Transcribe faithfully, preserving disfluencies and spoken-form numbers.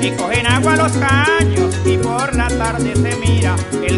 y cogen agua los caños y por la tarde se mira el